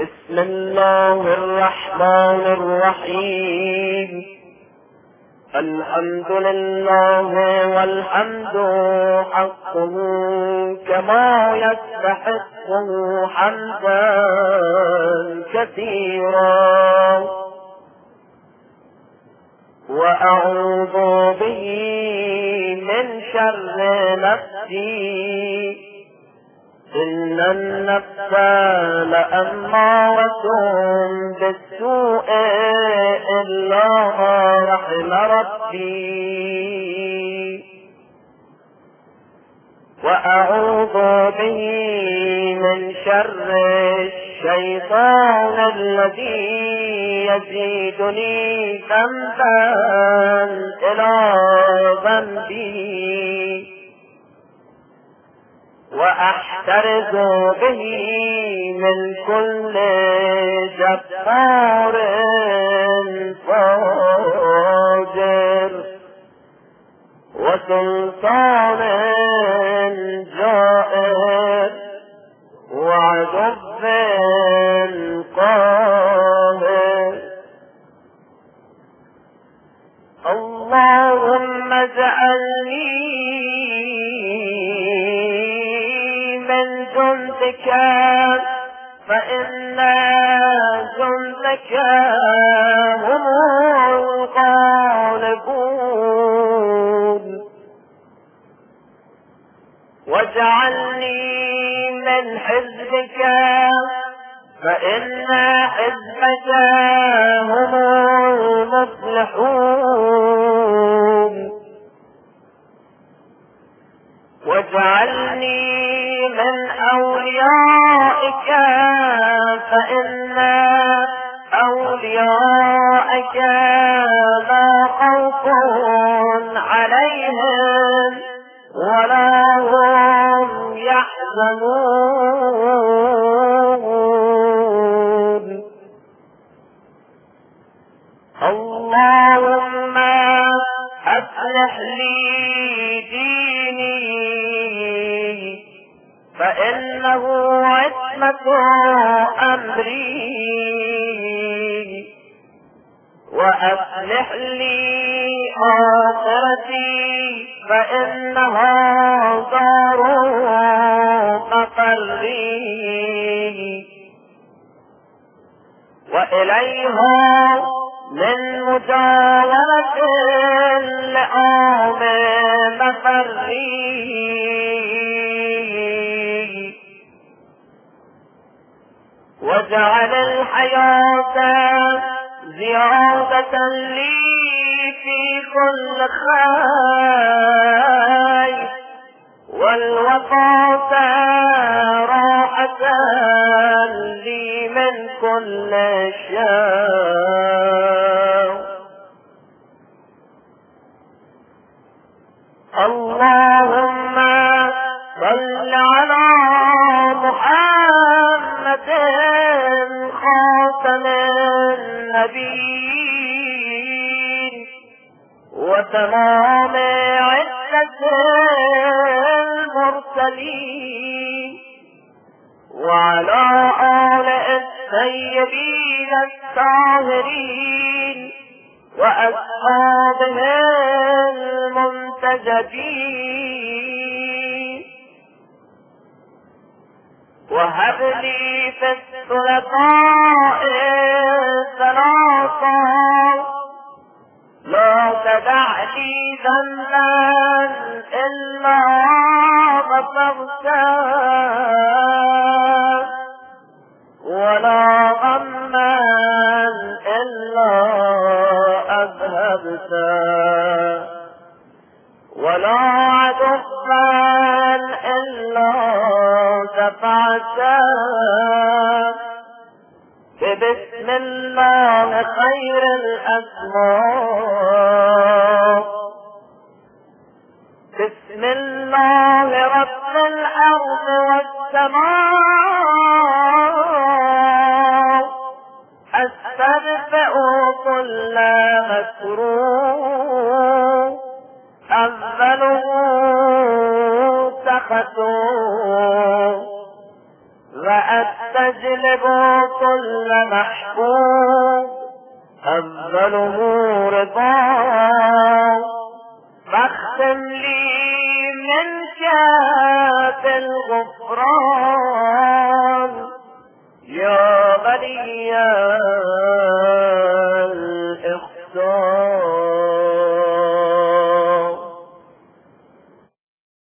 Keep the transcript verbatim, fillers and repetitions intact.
بسم الله الرحمن الرحيم. الحمد لله والحمد حقه كما يستحقه حمدا كثيرا، وأعوذ به من شر نفسي إن النفس لأمارة بالسوء إلا ما رحم ربي، وأعوذ به من شر الشيطان الذي يزيدني ذنبا إلى ذنبي، وأحترز به من كل جبار فاجر وسلطان جائر وعدو قاهر. اللهم اجعلني من جندك فإن جندك هم الغالبون، واجعلني من حزبك فإن حزبك هم المفلحون، واجعلني من أوليائك فإن أوليائك لا خوف عليهم ولا هم يحزنون. اللهم أصلح لي ديني فإنه عصمة أمري، وأصلح لي آخرتي فإنها دار مقري، وإليها من مجاورة لآم مفري، واجعل الحياة زيادة لي في كل خير، والوفاة راحة لي من كل شر. اللهم صل على محمد خاتم النبيين وتمام عزة المرسلين، وعلى آل الطيبين الطاهرين وأصحابه المنتجبين. وهب لي في الثلاثاء الثلاثة لا تدع لي ذنبا إلا غفرته ولا غما إلا أذهبته ولا عدوا إلا دفعته. بسم الله خير الأسماء، بسم الله رب الأرض والسماء، أستدفئ كل مكروه أوله سخط وأستجلب كل محبوب أوله رضا فاختم لي منك بالغفران يا غني